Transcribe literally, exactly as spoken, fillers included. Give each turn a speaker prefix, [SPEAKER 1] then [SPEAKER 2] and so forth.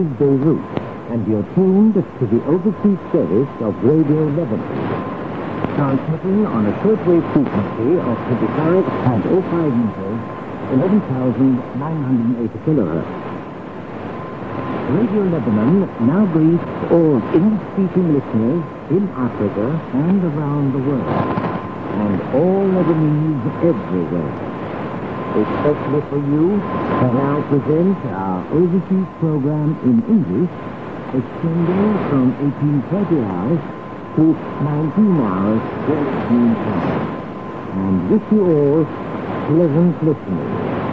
[SPEAKER 1] is Beirut, and you're tuned to the overseas service of Radio Lebanon, transmitting on a shortwave frequency of twenty-five point oh five meters, eleven thousand nine hundred eighty kilohertz. Radio Lebanon now greets all English-speaking listeners in Africa and around the world, and all Lebanese everywhere. Especially for you, I now present our overseas program in English, extending from eighteen thirty hours to nineteen hours fourteen times. And wish you all pleasant listening.